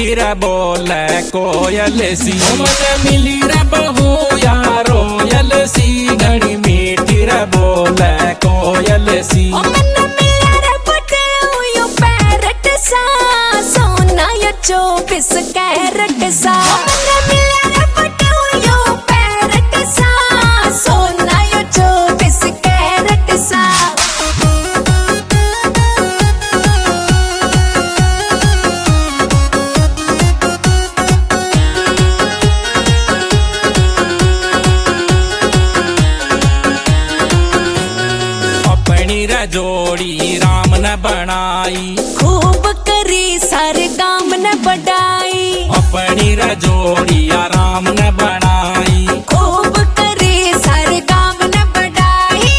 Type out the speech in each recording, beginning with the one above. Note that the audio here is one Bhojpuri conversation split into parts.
रे बोले कोयल सी। मन मिली रे बहू यारो यल सी, घड़ी मीठी रे बोले कोयल सी। सोना यो 24 कैरेट सा, सोना यो 24 कैरेट सा। अपनी रे जोड़ी राम ने बनाई, खूब करी सारे काम ने बढ़ाई। अपनी रे जोड़ी राम ने बनाई, खूब करी सारे काम ने बढ़ाई।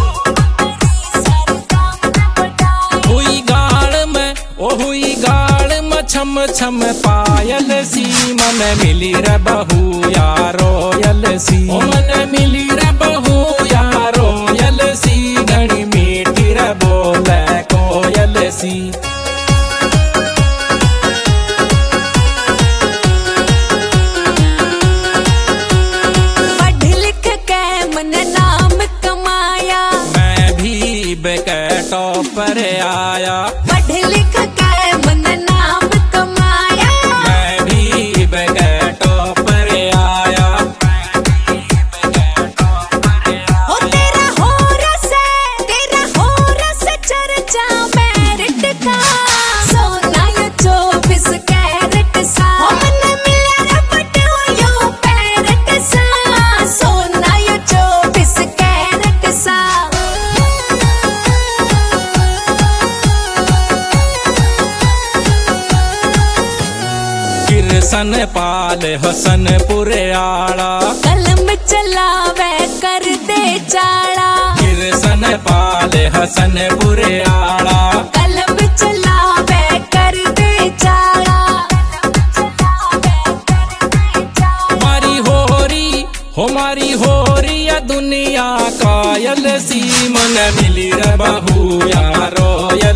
हुई गाल में ओ हुई गाल में छम छम पायल सी। मन मिली रे बहू यारो यल सी। मन मिली रे बहू यारो यल सी, घड़ी मीठी रे बोले कोयल सी। पढ़ लिख के मन नाम कमाया, मैं भी बेकटो पर आया। पढ़ लिख के मन नाम कमाया, मैं भी बेकटो पर आया। ओ तेरा हो रस चर्चा मेरिट का। सोना यो 24 कैरेट सा, मन मिला रे बटू यो पैरेट सा। सोना यो 24 कैरेट सा। किरसन पाल हसनपुर आड़ा, कलम चलावे कर दे चाड़ा। किरसन पाल हसनपुर आड़ा, कलम चलावे कर दे चाड़ा। हमारी होरी या दुनिया कायल सी। मन मिली रे बहू यारो यल